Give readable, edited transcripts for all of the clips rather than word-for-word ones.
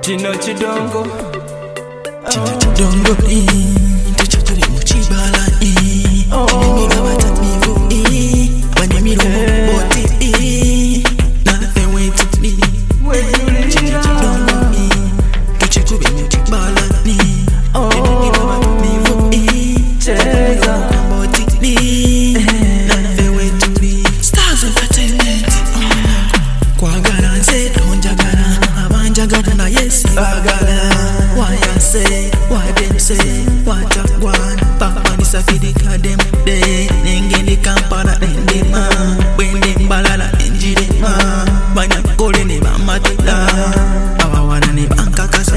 Chino chidongo Tuchakure muchibala Nimiga batamivu Banyamiro boti Nothing wait to me Chidongo Tuchakure muchibala Nimiga batamivu Boti Nothing wait to me Stars Entertainment Kwagala nze donjagala Abanjagala na yesi bagala Why I say, why them say, what I want Papa ni safidika dem day Nengeni kampana nendema Wende mbalala enjirema Banya kole ne bamatila Awawana ne bankakasa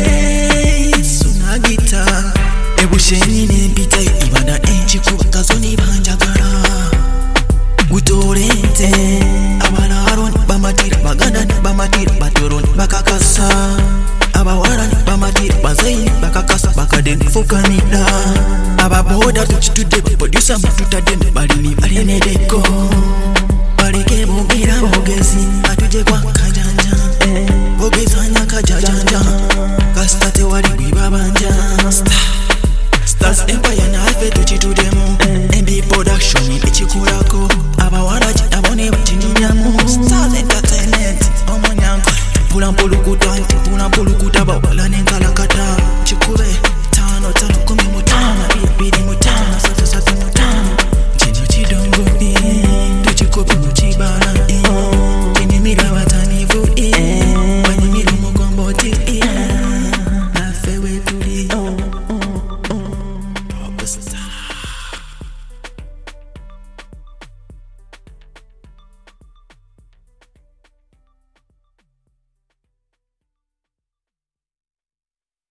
Sunagita Ebushenyi ne mpita ibada enchiku Kazoni banjagala Gutorente Abalaro ni bamatira Baganda ni bamatira Batoro ni bakakasa Abawara ni bamatira Bazaini bakakasa Bakaden fukanida Ababoda tuchitude Producer mtutade Balini balini deko Balike bogira bogezi Atuje kwa kajanja Bogezanya kajajanja Kastate wali bibabanja Stars Empire na alfe tuchitudemo MB Production ichikurako